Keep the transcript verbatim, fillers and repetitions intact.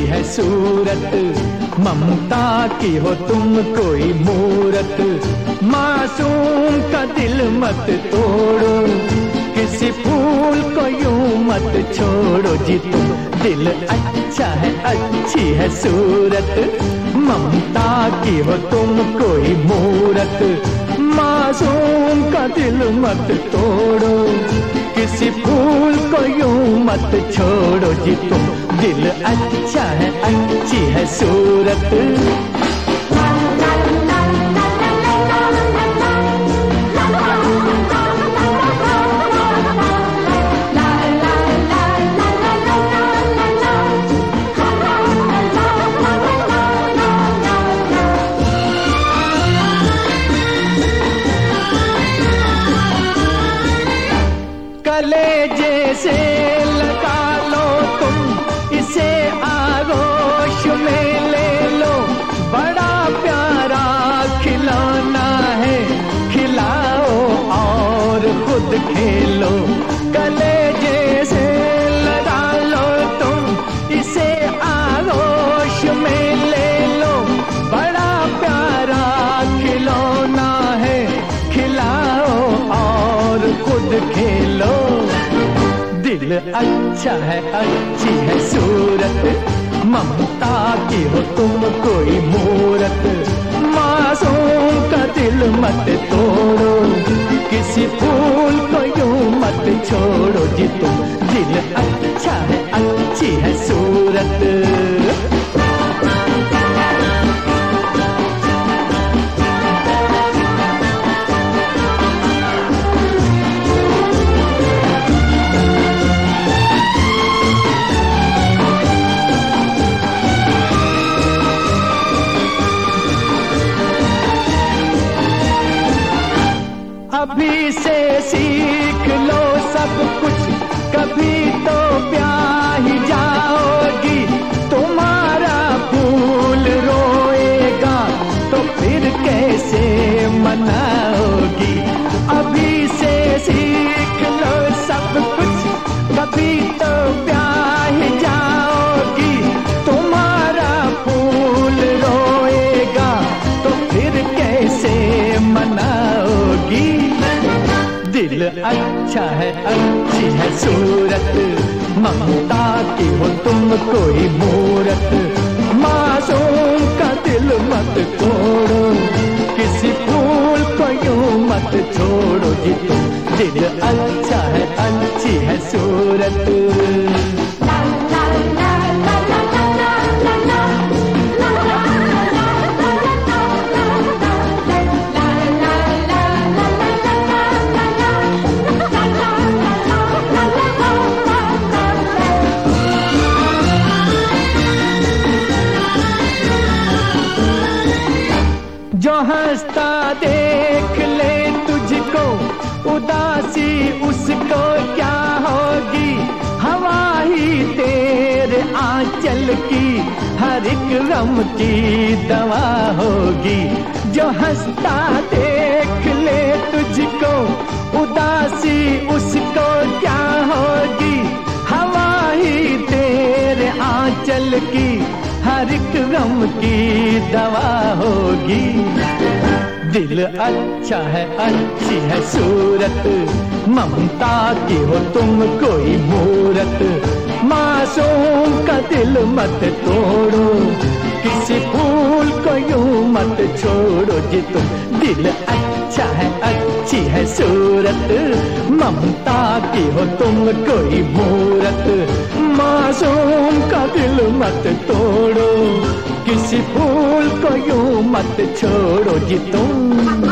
है सूरत, ममता की हो तुम कोई मूरत। मासूम का दिल मत तोड़ो, किसी फूल को यूं मत छोड़ो जी तुम। दिल अच्छा है, अच्छी है सूरत, ममता की हो तुम कोई मूरत। मासूम का दिल मत तोड़ो, किसी फूल को यूं मत छोड़ो जी तुम। दिल अच्छा है, अच्छी है सूरत। कलेजे से लगा लो तुम इसे, आगोश में ले लो। बड़ा प्यारा खिलौना है, खिलाओ और खुद खेलो। कलेजे से लगा लो तुम इसे, आगोश में ले लो। बड़ा प्यारा खिलौना है, खिलाओ और खुद खेलो। दिल अच्छा है, अच्छी है सूरत, ममता की हो तुम कोई मूरत। मासूम का दिल मत तोड़ो, किसी फूल को यूं मत छोड़ो जी तुम। दिल अच्छा है, अच्छी है सूरत। अभी से सीख लो सब कुछ, कभी तो ब्याह ही जाओगी। तुम्हारा फूल रोएगा तो फिर कैसे मनाओगी। अभी से सीख लो सब कुछ, कभी तो ब्याह ही जाओगी। तुम्हारा फूल रोएगा तो फिर कैसे मनाओगी। दिल अच्छा है, अच्छी है सूरत, ममता की हो तुम कोई मूरत। मासूम का दिल मत तोड़ो, किसी फूल को यूं मत छोड़ो जी तुम। दिल अच्छा है, अच्छी है सूरत। जो हंसता देख ले तुझको, उदासी उसको क्या होगी। हवा ही तेरे आंचल की हर एक गम की दवा होगी। जो हंसता देख ले तुझको, उदासी उसको क्या होगी। हवा ही तेरे आंचल की हर एक गम की दवा होगी। दिल अच्छा है, अच्छी है सूरत, ममता की हो तुम कोई मूरत। मासूम का दिल मत तोड़ो, किसी फूल को यूं मत छोड़ो जी तुम। दिल अच्छा है, अच्छी है सूरत, ममता की हो तुम कोई मूरत। मासूम का दिल मत तोड़ो, किसी फूल को यूं मत छोड़ो जी तुम।